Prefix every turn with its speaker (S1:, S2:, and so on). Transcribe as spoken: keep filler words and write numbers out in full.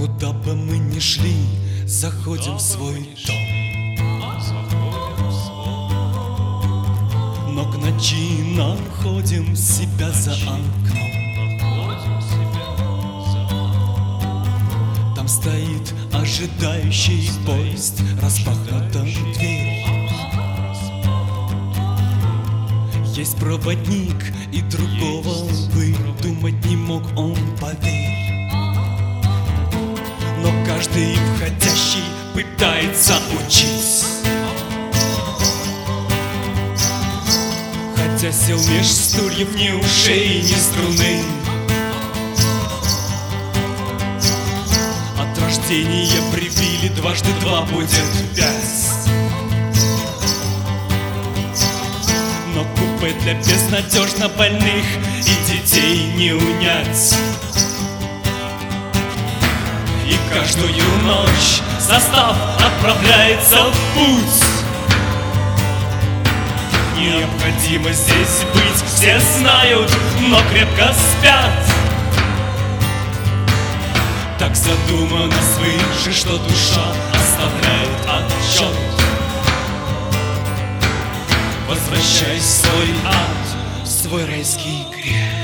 S1: Куда бы мы ни шли, заходим в свой дом. Но к ночи находим себя за окном. Там стоит ожидающий поезд, распахнута дверь. Есть проводник, и другого выдумать не мог он, поверь. Но каждый входящий пытается учить, хотя сел меж стульев ни ушей, ни струны. От рождения прибили, дважды два будет пять. Но купе для безнадежно больных и детей не унять. И каждую ночь состав отправляется в путь. Необходимо здесь быть, все знают, но крепко спят. Так задумано свыше, что душа оставляет отчет. Возвращай в свой ад, в свой райский грех.